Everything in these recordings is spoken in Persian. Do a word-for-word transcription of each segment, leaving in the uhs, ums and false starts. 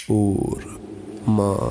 اورمان.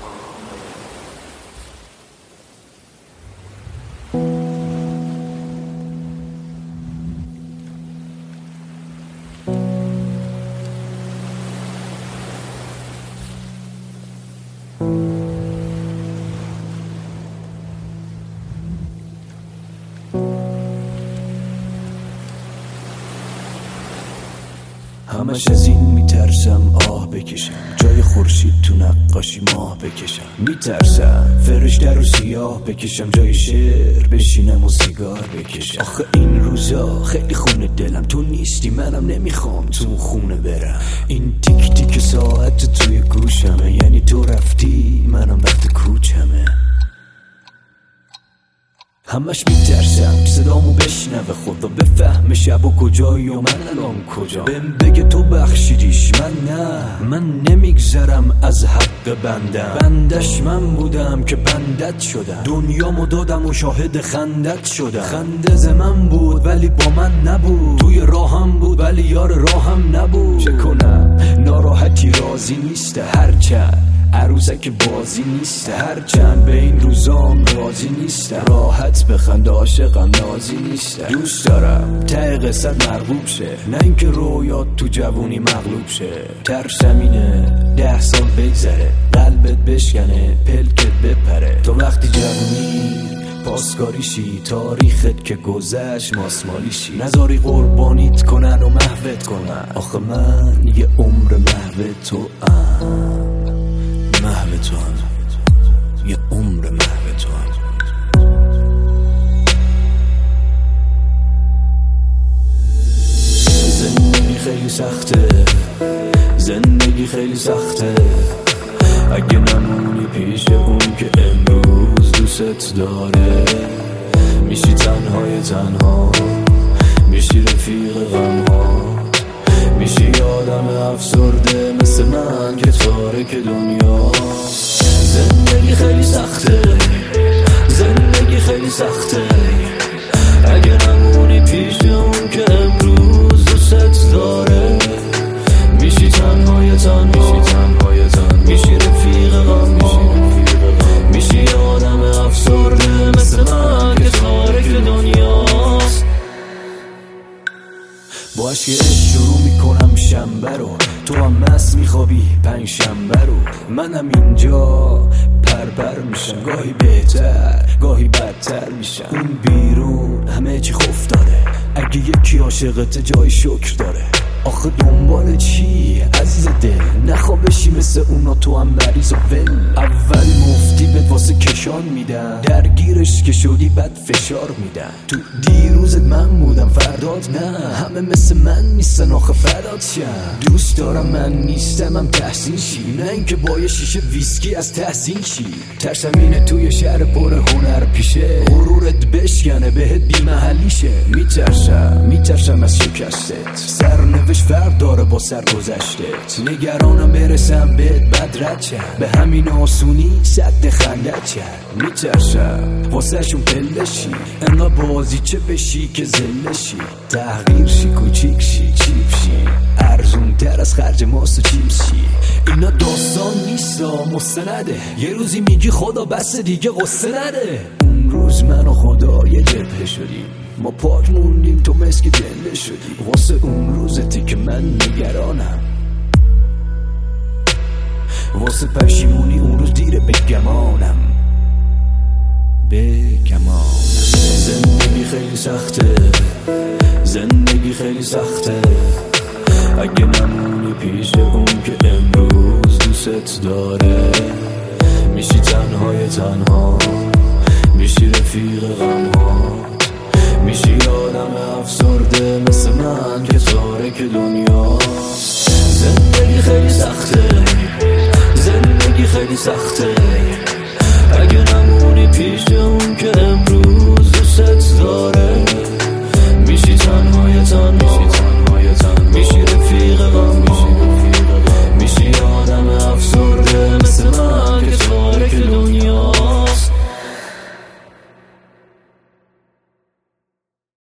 همش از این میترسم آه بکشم، جای خورشید تو نقاشی ماه بکشم. میترسم فرشته رو سیاه بکشم، جای شعر بشینم و سیگار بکشم. آخه این روزا خیلی خونه دلم، تو نیستی منم نمیخوام تو خونه برم. این تیک تیک ساعت توی گوشمه، یعنی تو رفتی منم وقت کوچمه. همش میترسم صدامو بشنوه خدا، بفهمه شب و کجایی و من الان کجا. بهم بگه تو بخشیدیش من نه، من نمیگذرم از حق بندم. بندش من بودم که بندت شدم، دنیامو دادم و شاهد خندت شدم. خنده ز من بود ولی با من نبود، توی راهم بود ولی یار راهم نبود. چه کنم ناراحتی راضی نیسته، هرچند عروسک بازی نیسته، هرچند به این روزام راضی نیسته. راحت بخند عاشقم نازی نیسته. دوست دارم ته قصت مرغوب شه، نه اینکه رویات تو جوونی مغلوب شه. ترسم اینه ده سال بگذره، قلبت بشکنه پلکت بپره. تو وقتی جوونی پاسکاریشی، تاریخت که گذشت ماسمالیشی. نذاری قربانیت کنن و محوت کنن، آخه من یه عمر محو تو ام. محو تو هم یه عمر محو تو هم. زندگی خیلی سخته، زندگی خیلی سخته. اگه نمونی پیش اون که امروز دوست داره، میشی تنهای تنها، میشی رفیق غمها، میشی آدم افسرده مثل من که تارک دنیا. زندگی خیلی سخته، زندگی خیلی سخته. اگه نمونی پیش اون که امروز دوست داره، میشی تنهای تنها، میشی رفیق غمها، میشی آدم افسرده مثل من که تارک دنیاست. با عشق شروع میکنم شنبه رو، تو هم مست میخوابی پنج شنبه رو. منم اینجا پرپر میشم، گاهی بهتر گاهی بدتر میشم. اون بیرون همه چی خوف داره، اگه یکی عاشقت جای شکر داره. آخه دنبال چی عزیز دل؟ نخواه بشی مثل اونا تو هم مریض و ول. اول مفتی بهت واسه کشان میدن، درگیرش که شدی بد فشار میدن. تو دیروزت من بودم فردات نه، همه مثل من نیستن آخه فدات شم. دوست دارم من نیستم هم تحسین شی، نه اینکه با یه شیشه ویسکی از تحسین شی. ترسم اینه توی شهر پر هنر پیشه، غرورت بشکنه بهت بی محلی شه. میترسم میترسم از شکستت، سرنوشت فرق داره با سرگذشتت. نگرانم برسم بهت بد رد شم، به همین آسونی سد خندت شم. میترسم واسه شون پلشی، انقا بازی چه بشی که زلشی. تغییر شی کوچیک شی چیپ شی، ارزون تر از خرج ماست و چیپس شی. اینا داستان نیستا مستنده، یه روزی میگی خدا بس دیگه قصه نده. اون روز من و خدا یه جبهه شدیم، ما پاک موندیم تو مسک جنده شدی. واسه اون روزتی که من نگرانم، واسه پشیمونی اون روز دیره بگمانم بگمانم. زندگی خیلی سخته، زندگی خیلی سخته. اگه نمونی پیش اون که امروز دوست داره، میشی تنهای تنها، میشی رفیق غمها، میشی آدم افسرده مثل من که تارک دنیاست. زندگی خیلی سخته، زندگی خیلی سخته. اگه نمونی پیش